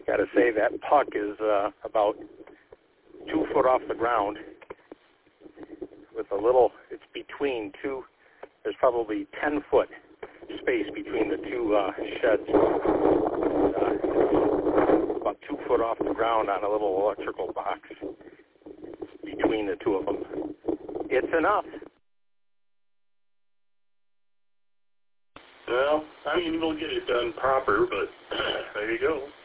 got to say that puck is about 2 foot off the ground with a little, it's between two, there's probably 10-foot space between the two sheds. About 2 foot off the ground on a little electrical box between the two of them. It's enough. Well, I mean, we'll get it done proper, but there you go.